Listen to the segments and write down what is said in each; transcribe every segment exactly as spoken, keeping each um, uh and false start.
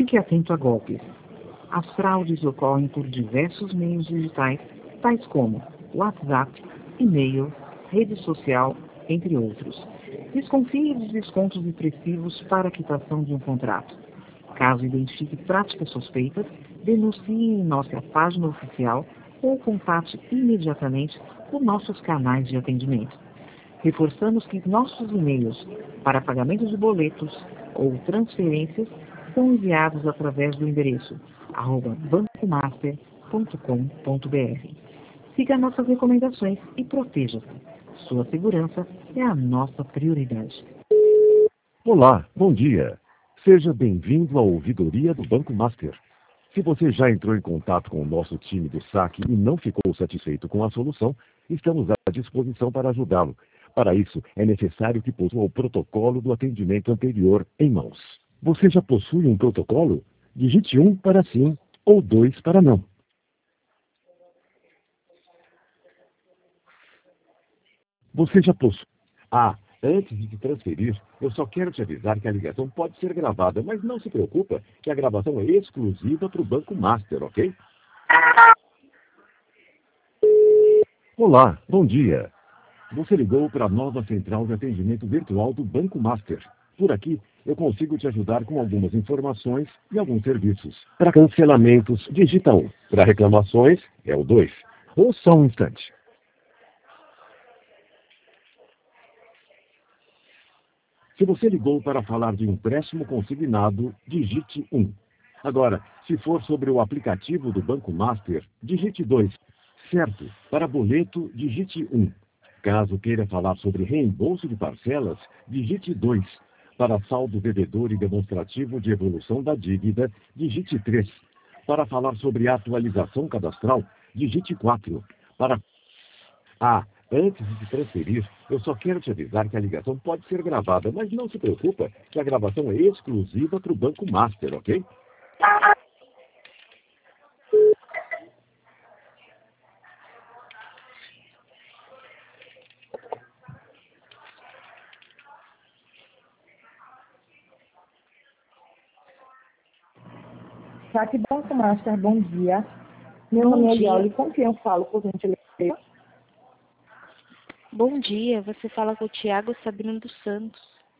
Fique atento a golpes. As fraudes ocorrem por diversos meios digitais, tais como WhatsApp, e-mail, rede social, entre outros. Desconfie dos descontos expressivos para a quitação de um contrato. Caso identifique práticas suspeitas, denuncie em nossa página oficial ou contate imediatamente os nossos canais de atendimento. Reforçamos que nossos e-mails para pagamento de boletos ou transferências são enviados através do endereço arroba bancomaster ponto com ponto br. Siga nossas recomendações e proteja-se. Sua segurança é a nossa prioridade. Olá, bom dia. Seja bem-vindo à ouvidoria do Banco Master. Se você já entrou em contato com o nosso time do saque e não ficou satisfeito com a solução, estamos à disposição para ajudá-lo. Para isso, é necessário que possua o protocolo do atendimento anterior em mãos. Você já possui um protocolo? Digite um para sim ou dois para não. Você já possui... Ah, antes de te transferir, eu só quero te avisar que a ligação pode ser gravada, mas não se preocupa que a gravação é exclusiva para o Banco Master, ok? Olá, bom dia. Você ligou para a nova central de atendimento virtual do Banco Master. Por aqui, eu consigo te ajudar com algumas informações e alguns serviços. Para cancelamentos, digita um. Para reclamações, é o dois. Ou só um instante. Se você ligou para falar de empréstimo consignado, digite um. Agora, se for sobre o aplicativo do Banco Master, digite dois. Certo, para boleto, digite um. Caso queira falar sobre reembolso de parcelas, digite dois. Para saldo devedor e demonstrativo de evolução da dívida, digite três. Para falar sobre atualização cadastral, digite quatro. Para... Ah, antes de te transferir, eu só quero te avisar que a ligação pode ser gravada, mas não se preocupa que a gravação é exclusiva para o Banco Master, ok? Saque Banco Master, bom dia. Meu Bom nome é dia. Eliole, com quem eu falo, por gentileza? Bom dia, você fala com o Tiago Sabino dos Santos.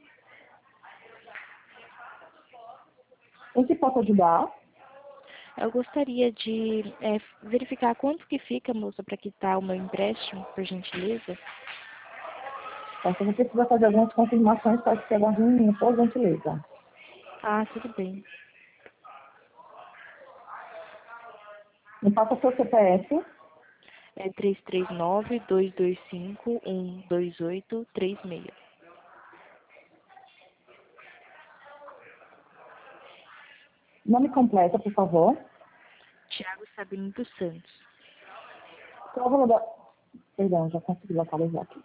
Em que posso ajudar? Eu gostaria de é, verificar quanto que fica, moça, para quitar o meu empréstimo, por gentileza. Então, você precisa fazer algumas confirmações para que você aguarde um minuto, por gentileza. Ah, tudo bem. Me passa seu C P F. É três três nove, dois dois cinco, um dois oito três seis. Nome completo, por favor. Tiago Sabino dos Santos. Qual o valor da... Perdão, já consegui localizar aqui.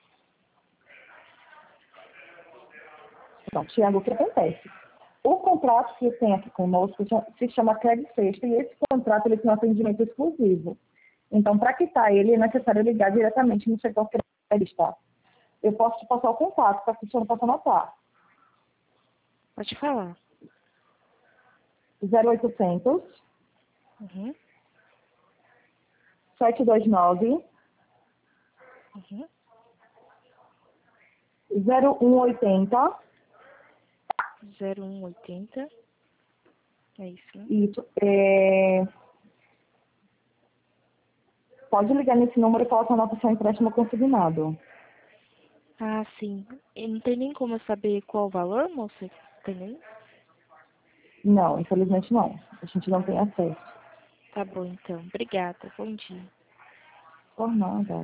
Então, Tiago, o que acontece? O contrato que tem aqui conosco se chama Crédito Sexta e esse contrato ele tem um atendimento exclusivo. Então, para quitar ele, é necessário ligar diretamente no setor crédito. Eu posso te passar o contato para que você não possa anotar. Pode falar. zero oitocentos, Uhum. sete dois nove, Uhum. zero um oitenta. zero um oitenta. É isso, né? Isso. É... Pode ligar nesse número e falar que anota seu empréstimo consignado. Ah, sim. E não tem nem como eu saber qual o valor, moça? Tem nem? Não, infelizmente não. A gente não tem acesso. Tá bom, então. Obrigada. Bom dia. Por nada.